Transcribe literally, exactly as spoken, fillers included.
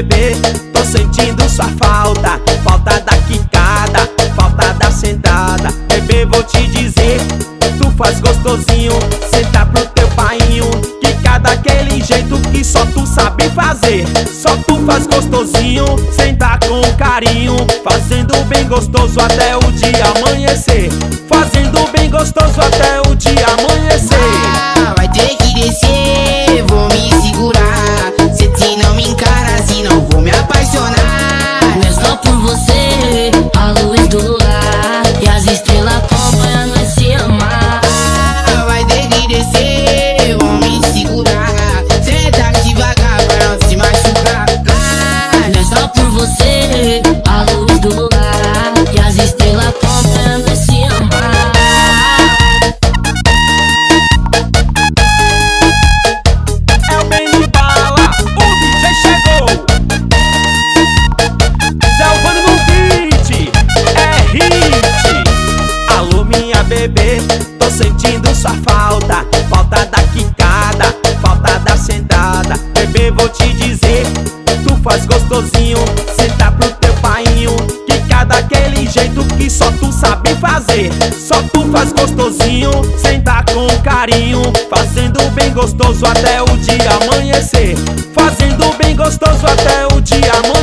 bebê, tô sentindo sua falta. Falta da quicada, falta da sentada. Bebê, vou te dizer, tu faz gostosinho. Senta pro teu painho, quica daquele jeito que só tu sabe fazer. Só tu faz gostosinho, senta com carinho, fazendo bem gostoso até o dia amanhecer. Fazendo bem gostoso até o dia amanhecer. Ah, vai ter que descer, vou me segurar. Se te não me encara, assim não vou me apaixonar. Não é só por você, a luz do luar e as estrelas acompanham nós se amar. Ah, vai ter que descer, vou me segurar. Senta devagar pra não se machucar. Ah, Não é só por você, a luz do lugar e as estrelas acompanham nós se amar. É o bem de bala, o D J chegou. Zé Albano no beat, é hit. Alô minha bebê, tô sentindo sua falta. Falta da quicada, falta da sentada. Bebê, vou te dizer, tu faz gostosinho. Senta pro teu painho, quica daquele jeito que só tu sabe fazer. Só tu faz gostosinho, senta com carinho, fazendo bem gostoso até o dia amanhecer. Fazendo bem gostoso até o dia amanhecer.